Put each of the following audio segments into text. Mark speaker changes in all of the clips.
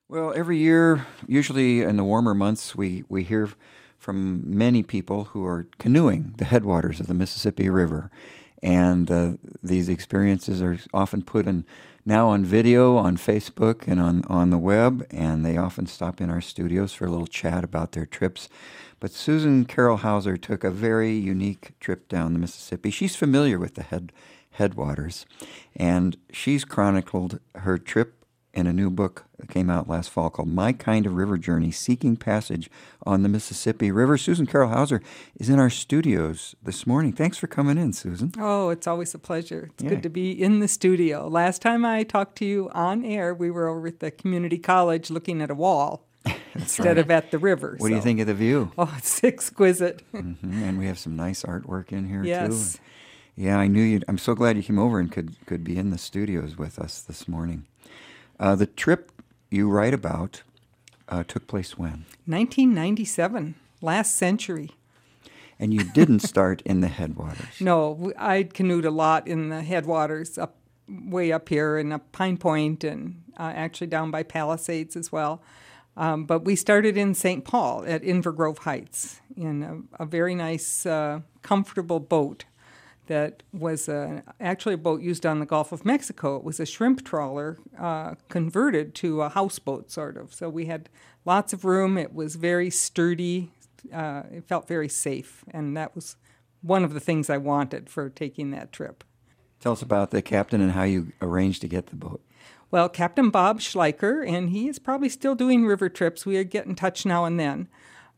Speaker 1: Well, every year, usually in the warmer months, we hear from many people who are canoeing the headwaters of the Mississippi River. And these experiences are often put in now on video on Facebook and on the web, and they often stop in our studios for a little chat about their trips. But Susan Carroll Hauser took a very unique trip down the Mississippi. She's familiar with the headwaters, and she's chronicled her trip in a new book that came out last fall called My Kind of River Journey, Seeking Passage on the Mississippi River. Susan Carroll Hauser is in our studios this morning. Thanks for coming in, Susan.
Speaker 2: Oh, it's always a pleasure. It's good to be in the studio. Last time I talked to you on air, we were over at the community college looking at a wall instead of at the river.
Speaker 1: What do you think of the view?
Speaker 2: Oh, it's exquisite.
Speaker 1: And we have some nice artwork in here,
Speaker 2: yes.
Speaker 1: too. Yeah, I knew you'd. I'm so glad you came over and could be in the studios with us this morning. The trip you write about took place when?
Speaker 2: 1997, last century.
Speaker 1: And you didn't start in the headwaters.
Speaker 2: No, I'd canoed a lot in the headwaters, way up here in Pine Point and actually down by Palisades as well. But we started in St. Paul at Invergrove Heights in a very nice, comfortable boat that was actually a boat used on the Gulf of Mexico. It was a shrimp trawler converted to a houseboat, sort of. So we had lots of room. It was very sturdy. It felt very safe, and that was one of the things I wanted for taking that trip.
Speaker 1: Tell us about the captain and how you arranged to get the boat.
Speaker 2: Well, Captain Bob Schleicher, and he is probably still doing river trips. We get in touch now and then.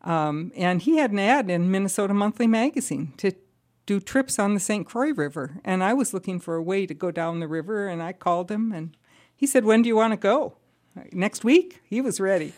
Speaker 2: And he had an ad in Minnesota Monthly Magazine to do trips on the St. Croix River. And I was looking for a way to go down the river, and I called him, and he said, "When do you want to go?" Next week? He was ready.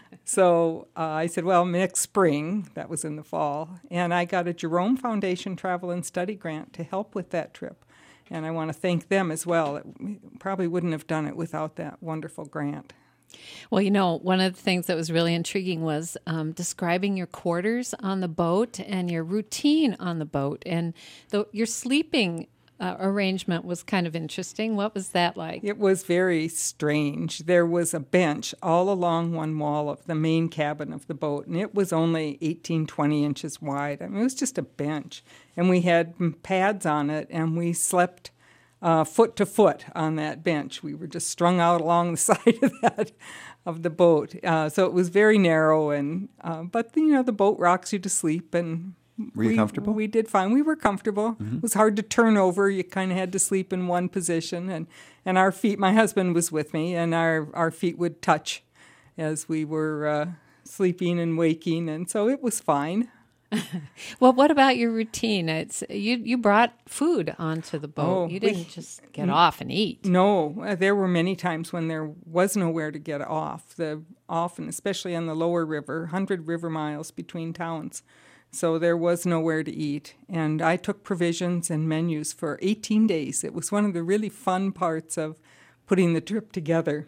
Speaker 2: So I said, well, next spring. That was in the fall. And I got a Jerome Foundation Travel and Study grant to help with that trip. And I want to thank them as well. It probably wouldn't have done it without that wonderful grant.
Speaker 3: Well, one of the things that was really intriguing was describing your quarters on the boat and your routine on the boat. And your sleeping arrangement was kind of interesting. What was that like?
Speaker 2: It was very strange. There was a bench all along one wall of the main cabin of the boat, and it was only 18, 20 inches wide. I mean, it was just a bench. And we had pads on it, and we slept foot to foot on that bench. We were just strung out along the side of the boat. So it was very narrow, and but the boat rocks you to sleep, and
Speaker 1: were you comfortable?
Speaker 2: We did fine. We were comfortable.
Speaker 1: Mm-hmm.
Speaker 2: It was hard to turn over. You kind of had to sleep in one position, and our feet. My husband was with me, and our feet would touch as we were sleeping and waking, and so it was fine.
Speaker 3: Well, what about your routine? It's you brought food onto the boat. You didn't just get off and eat.
Speaker 2: No, there were many times when there was nowhere to get off. Often, especially on the lower river, 100 river miles between towns. So there was nowhere to eat. And I took provisions and menus for 18 days. It was one of the really fun parts of putting the trip together.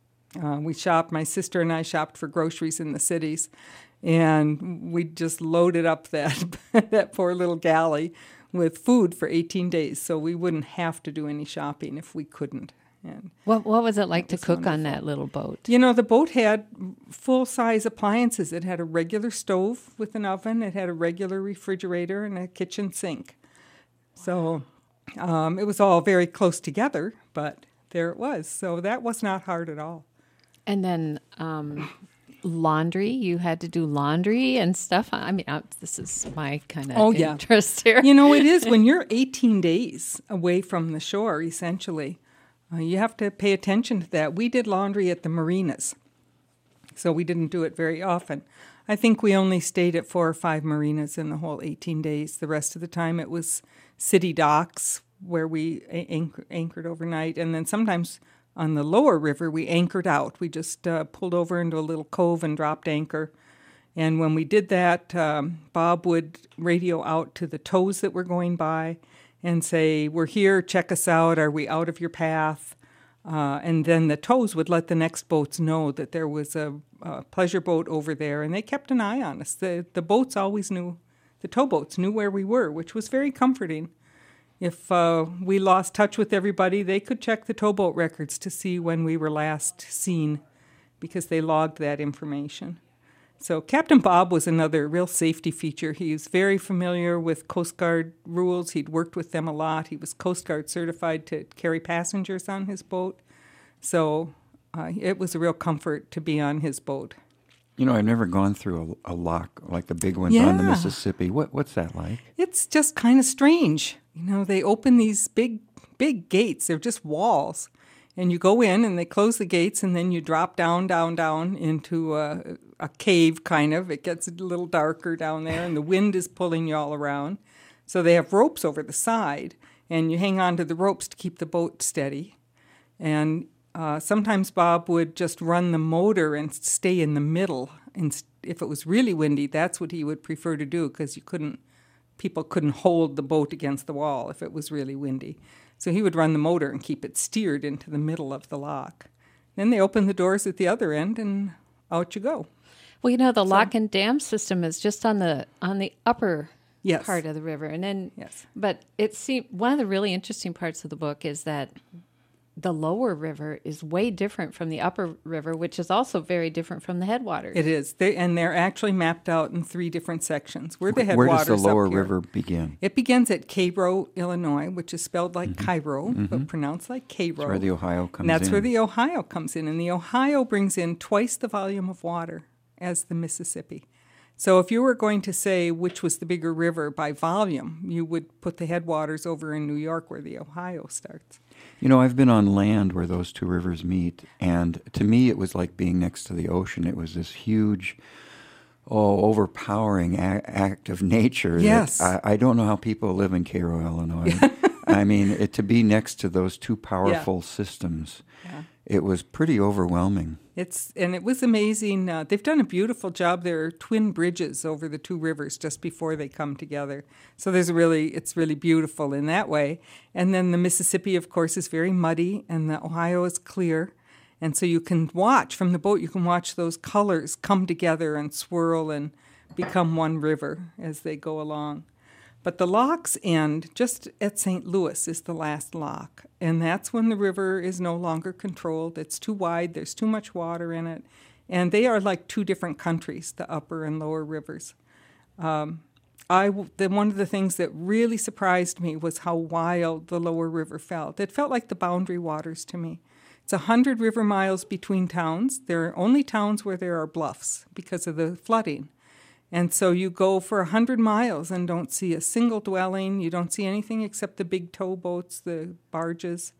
Speaker 2: We shopped, my sister and I shopped for groceries in the cities, and we just loaded up that poor little galley with food for 18 days, so we wouldn't have to do any shopping if we couldn't. And
Speaker 3: what was it like to cook
Speaker 2: wonderful.
Speaker 3: On that little boat?
Speaker 2: The boat had full-size appliances. It had a regular stove with an oven. It had a regular refrigerator and a kitchen sink. So it was all very close together, but there it was. So that was not hard at all.
Speaker 3: And then laundry, you had to do laundry and stuff. I mean, this is my kind of interest here.
Speaker 2: It is when you're 18 days away from the shore, essentially. You have to pay attention to that. We did laundry at the marinas, so we didn't do it very often. I think we only stayed at 4 or 5 marinas in the whole 18 days. The rest of the time it was city docks where we anchored overnight, and then sometimes on the lower river we anchored out. We just pulled over into a little cove and dropped anchor. And when we did that, Bob would radio out to the tows that were going by and say, "We're here, check us out, are we out of your path?" And then the tows would let the next boats know that there was a pleasure boat over there, and they kept an eye on us. The boats always knew, the towboats knew where we were, which was very comforting. If we lost touch with everybody, they could check the towboat records to see when we were last seen because they logged that information. So Captain Bob was another real safety feature. He was very familiar with Coast Guard rules. He'd worked with them a lot. He was Coast Guard certified to carry passengers on his boat. So it was a real comfort to be on his boat.
Speaker 1: You know, I've never gone through a lock like the big ones on the Mississippi. What's that like?
Speaker 2: It's just kind of strange. You know, they open these big gates. They're just walls. And you go in and they close the gates and then you drop down into a cave kind of. It gets a little darker down there and the wind is pulling you all around. So they have ropes over the side and you hang on to the ropes to keep the boat steady. And sometimes Bob would just run the motor and stay in the middle. And if it was really windy, that's what he would prefer to do because people couldn't hold the boat against the wall if it was really windy. So he would run the motor and keep it steered into the middle of the lock. Then they open the doors at the other end and out you go.
Speaker 3: Well, you know, the lock and dam system is just on the upper
Speaker 2: Yes.
Speaker 3: part of the river. And then,
Speaker 2: Yes.
Speaker 3: But it seemed one of the really interesting parts of the book is that the lower river is way different from the upper river, which is also very different from the headwaters.
Speaker 2: It is. They're actually mapped out in 3 different sections. We're the
Speaker 1: Where
Speaker 2: headwaters
Speaker 1: does the lower
Speaker 2: up here.
Speaker 1: river begin?
Speaker 2: It begins at Cairo, Illinois, which is spelled like Cairo, but pronounced like Cairo.
Speaker 1: That's where the Ohio comes in.
Speaker 2: And that's where the Ohio comes in. And the Ohio brings in twice the volume of water as the Mississippi. So if you were going to say which was the bigger river by volume, you would put the headwaters over in New York where the Ohio starts.
Speaker 1: You know, I've been on land where those two rivers meet, and to me it was like being next to the ocean. It was this huge, overpowering act of nature.
Speaker 2: Yes.
Speaker 1: That I don't know how people live in Cairo, Illinois. I mean, to be next to those two powerful systems, it was pretty overwhelming.
Speaker 2: It was amazing. They've done a beautiful job. There are twin bridges over the two rivers just before they come together. So it's really beautiful in that way. And then the Mississippi, of course, is very muddy, and the Ohio is clear. And so you can watch from the boat. You can watch those colors come together and swirl and become one river as they go along. But the locks end just at St. Louis is the last lock, and that's when the river is no longer controlled. It's too wide. There's too much water in it, and they are like 2 different countries, the upper and lower rivers. One of the things that really surprised me was how wild the lower river felt. It felt like the boundary waters to me. It's 100 river miles between towns. There are only towns where there are bluffs because of the flooding. And so you go for 100 miles and don't see a single dwelling. You don't see anything except the big towboats, the barges.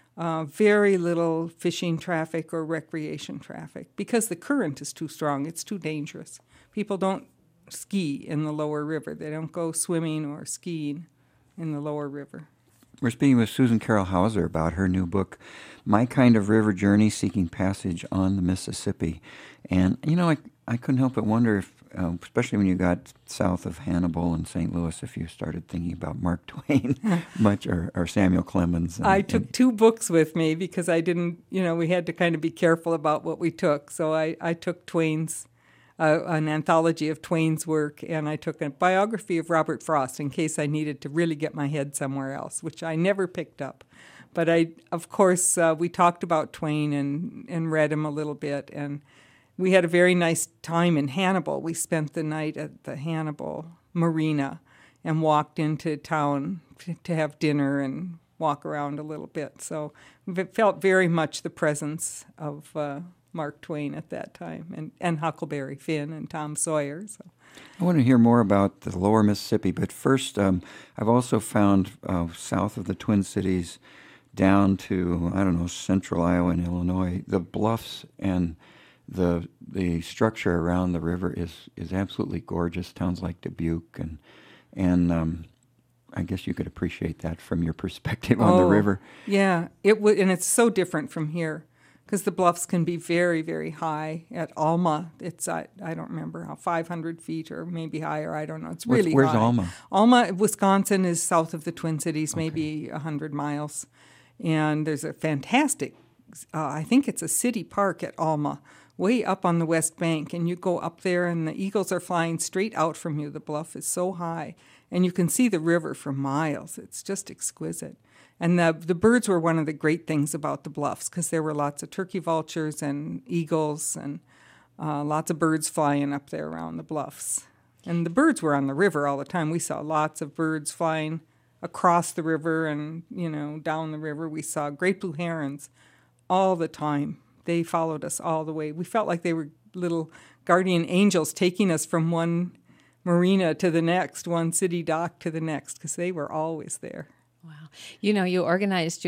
Speaker 2: Very little fishing traffic or recreation traffic because the current is too strong. It's too dangerous. People don't ski in the lower river. They don't go swimming or skiing in the lower river.
Speaker 1: We're speaking with Susan Carol Hauser about her new book, My Kind of River Journey, Seeking Passage on the Mississippi. And, you know, I couldn't help but wonder if, especially when you got south of Hannibal and St. Louis, if you started thinking about Mark Twain much or Samuel Clemens.
Speaker 2: I took 2 books with me because I didn't, we had to kind of be careful about what we took. So I took Twain's, an anthology of Twain's work, and I took a biography of Robert Frost in case I needed to really get my head somewhere else, which I never picked up. But of course, we talked about Twain and read him a little bit, and we had a very nice time in Hannibal. We spent the night at the Hannibal Marina and walked into town to have dinner and walk around a little bit. So it felt very much the presence of Mark Twain at that time, and Huckleberry Finn and Tom Sawyer. So
Speaker 1: I want to hear more about the lower Mississippi, but first I've also found south of the Twin Cities down to, central Iowa and Illinois, the bluffs and the structure around the river is absolutely gorgeous. Towns like Dubuque and I guess you could appreciate that from your perspective on the river.
Speaker 2: Yeah, and it's so different from here because the bluffs can be very, very high. At Alma, it's I don't remember how 500 feet or maybe higher. I don't know. It's really
Speaker 1: where's
Speaker 2: high.
Speaker 1: Alma?
Speaker 2: Alma, Wisconsin, is south of the Twin Cities, maybe 100 miles, and there's a fantastic. I think it's a city park at Alma, way up on the west bank, and you go up there and the eagles are flying straight out from you. The bluff is so high, and you can see the river for miles. It's just exquisite. And the birds were one of the great things about the bluffs, because there were lots of turkey vultures and eagles and lots of birds flying up there around the bluffs. And the birds were on the river all the time. We saw lots of birds flying across the river and, down the river. We saw great blue herons all the time. They followed us all the way. We felt like they were little guardian angels taking us from one marina to the next, one city dock to the next, because they were always there.
Speaker 3: Wow. You organized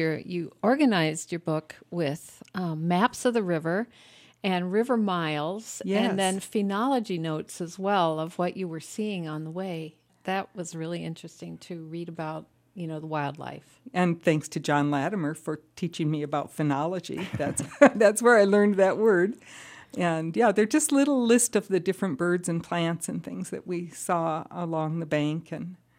Speaker 3: your book with maps of the river and river miles,
Speaker 2: yes,
Speaker 3: and then phenology notes as well of what you were seeing on the way. That was really interesting to read about, the wildlife.
Speaker 2: And thanks to John Latimer for teaching me about phenology. That's where I learned that word. And yeah, they're just little list of the different birds and plants and things that we saw along the bank.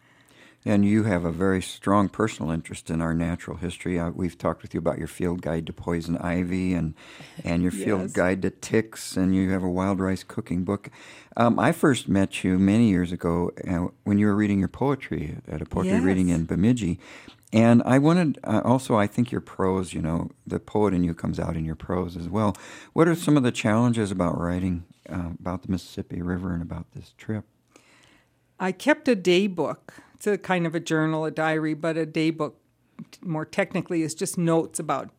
Speaker 1: And you have a very strong personal interest in our natural history. We've talked with you about your field guide to poison ivy and your field
Speaker 2: Yes.
Speaker 1: guide to ticks, and you have a wild rice cooking book. I first met you many years ago when you were reading your poetry at a poetry
Speaker 2: Yes.
Speaker 1: reading in Bemidji. And I wanted, also, I think your prose, the poet in you comes out in your prose as well. What are some of the challenges about writing about the Mississippi River and about this trip?
Speaker 2: I kept a day book. It's a kind of a journal, a diary, but a day book, more technically, is just notes about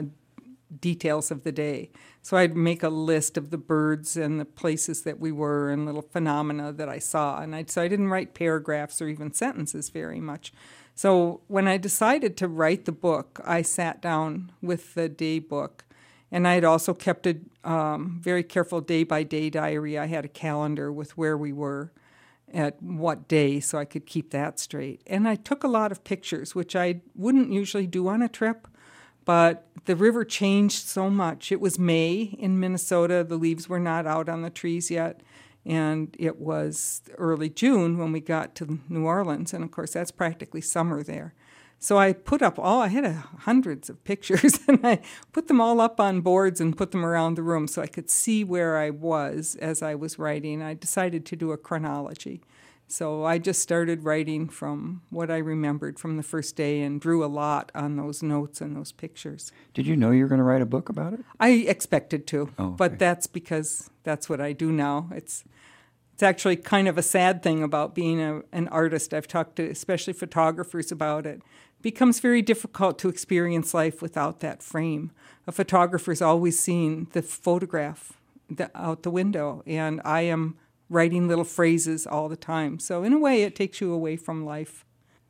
Speaker 2: details of the day. So I'd make a list of the birds and the places that we were and little phenomena that I saw. So I didn't write paragraphs or even sentences very much. So when I decided to write the book, I sat down with the day book, and I had also kept a very careful day-by-day diary. I had a calendar with where we were at what day, so I could keep that straight. And I took a lot of pictures, which I wouldn't usually do on a trip, but the river changed so much. It was May in Minnesota. The leaves were not out on the trees yet, and it was early June when we got to New Orleans, and of course that's practically summer there. So I put up I had hundreds of pictures, and I put them all up on boards and put them around the room so I could see where I was as I was writing. I decided to do a chronology. So I just started writing from what I remembered from the first day and drew a lot on those notes and those pictures.
Speaker 1: Did you know you were going to write a book about it?
Speaker 2: I expected to,
Speaker 1: Oh, okay.
Speaker 2: but that's because that's what I do now. It's actually kind of a sad thing about being an artist. I've talked to especially photographers about it. It becomes very difficult to experience life without that frame. A photographer's always seeing the photograph out the window, and I am writing little phrases all the time. So in a way, it takes you away from life.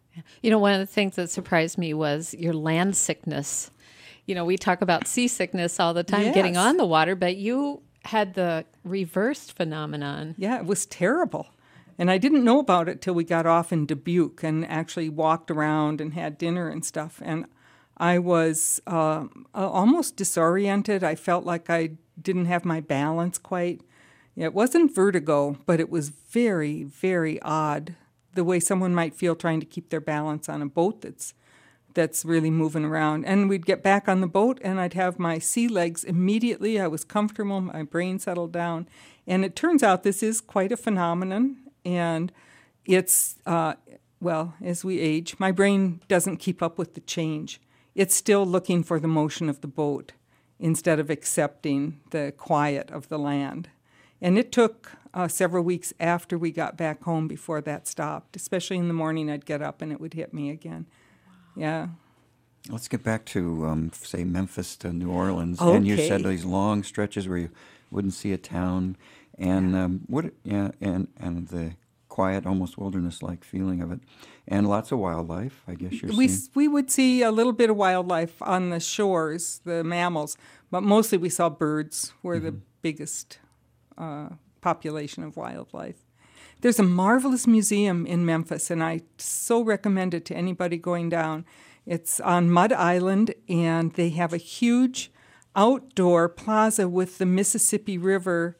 Speaker 3: One of the things that surprised me was your land sickness. We talk about seasickness all the time,
Speaker 2: Yes.
Speaker 3: getting on the water, but you had the reversed phenomenon.
Speaker 2: Yeah, it was terrible. And I didn't know about it till we got off in Dubuque and actually walked around and had dinner and stuff. And I was almost disoriented. I felt like I didn't have my balance quite. It wasn't vertigo, but it was very, very odd, the way someone might feel trying to keep their balance on a boat that's really moving around. And we'd get back on the boat, and I'd have my sea legs immediately. I was comfortable. My brain settled down. And it turns out this is quite a phenomenon, and it's, as we age, my brain doesn't keep up with the change. It's still looking for the motion of the boat instead of accepting the quiet of the land. And it took several weeks after we got back home before that stopped. Especially in the morning, I'd get up and it would hit me again. Wow. Yeah.
Speaker 1: Let's get back to, say, Memphis to New Orleans.
Speaker 2: Okay.
Speaker 1: And you said these long stretches where you wouldn't see a town, and and the quiet, almost wilderness-like feeling of it, and lots of wildlife. I guess you're seeing.
Speaker 2: We would see a little bit of wildlife on the shores, the mammals, but mostly we saw birds were the biggest population of wildlife. There's a marvelous museum in Memphis, and I so recommend it to anybody going down. It's on Mud Island, and they have a huge outdoor plaza with the Mississippi River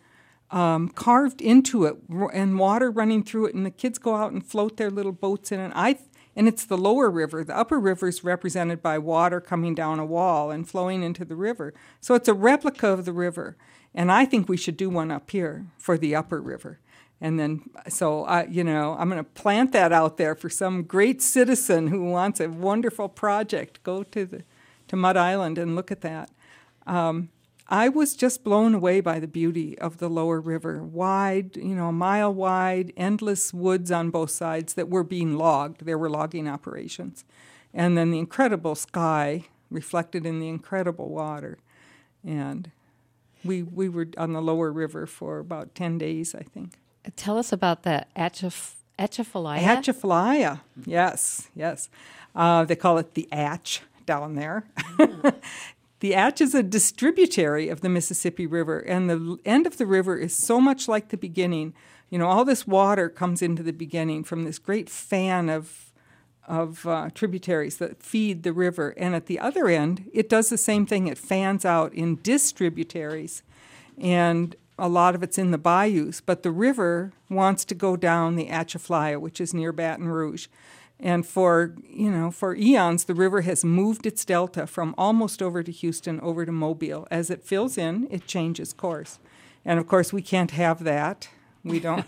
Speaker 2: carved into it and water running through it, and the kids go out and float their little boats in it. And it's the lower river. The upper river is represented by water coming down a wall and flowing into the river. So it's a replica of the river. And I think we should do one up here for the upper river. And then, so, I'm going to plant that out there for some great citizen who wants a wonderful project. Go to Mud Island and look at that. I was just blown away by the beauty of the lower river. Wide, a mile wide, endless woods on both sides that were being logged. There were logging operations. And then the incredible sky reflected in the incredible water. And we were on the lower river for about 10 days, I think.
Speaker 3: Tell us about the Atchafalaya.
Speaker 2: Atchafalaya, yes. They call it the Atch down there. The Atch is a distributary of the Mississippi River, and the end of the river is so much like the beginning. All this water comes into the beginning from this great fan of tributaries that feed the river. And at the other end, it does the same thing. It fans out in distributaries, and a lot of it's in the bayous. But the river wants to go down the Atchafalaya, which is near Baton Rouge. And for eons, the river has moved its delta from almost over to Houston, over to Mobile. As it fills in, it changes course. And of course, we can't have that. We don't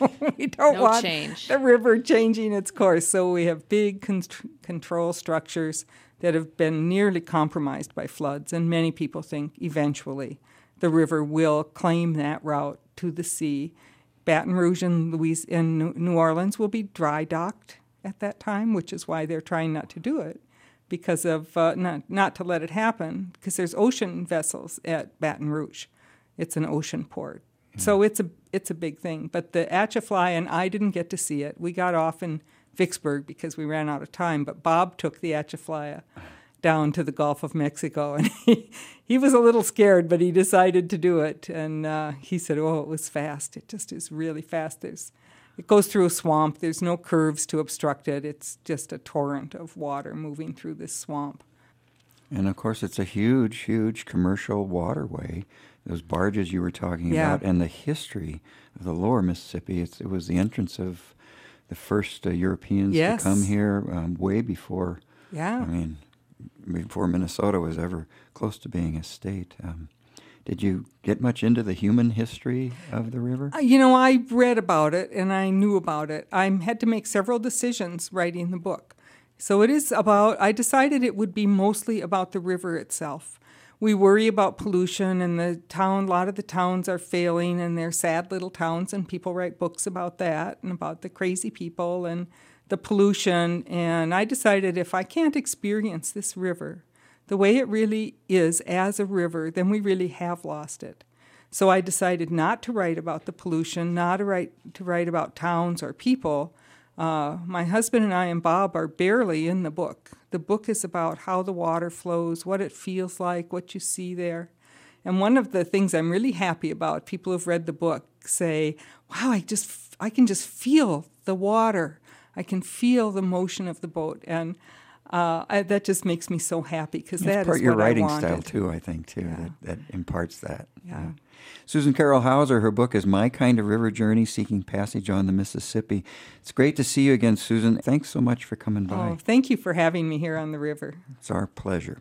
Speaker 2: want
Speaker 3: change.
Speaker 2: The river changing its course. So we have big control structures that have been nearly compromised by floods. And many people think eventually the river will claim that route to the sea. Baton Rouge and New Orleans will be dry docked at that time, which is why they're trying not to do it, because of not to let it happen, because there's ocean vessels at Baton Rouge. It's an ocean port. So it's a big thing. But the Atchafalaya, and I didn't get to see it. We got off in Vicksburg because we ran out of time, but Bob took the Atchafalaya down to the Gulf of Mexico, and he was a little scared, but he decided to do it. And he said, it was fast. It just is really fast. It goes through a swamp. There's no curves to obstruct it. It's just a torrent of water moving through this swamp.
Speaker 1: And, of course, it's a huge, huge commercial waterway, those barges you were talking about, and the history of the lower Mississippi. It was the entrance of the first Europeans to come here way before, before Minnesota was ever close to being a state. Did you get much into the human history of the river?
Speaker 2: I read about it and I knew about it. I had to make several decisions writing the book. So I decided it would be mostly about the river itself. We worry about pollution, and a lot of the towns are failing, and they're sad little towns, and people write books about that and about the crazy people and the pollution. And I decided if I can't experience this river the way it really is as a river, then we really have lost it. So I decided not to write about the pollution, not to write about towns or people. My husband and I and Bob are barely in the book. The book is about how the water flows, what it feels like, what you see there. And one of the things I'm really happy about, people who've read the book say, wow, I can just feel the water. I can feel the motion of the boat. And that just makes me so happy, because that is what I wanted. It's part
Speaker 1: your writing style, too, I think, too, that imparts that. Yeah. Susan Carol Hauser, her book is My Kind of River Journey, Seeking Passage on the Mississippi. It's great to see you again, Susan. Thanks so much for coming by.
Speaker 2: Oh, thank you for having me here on the river.
Speaker 1: It's our pleasure.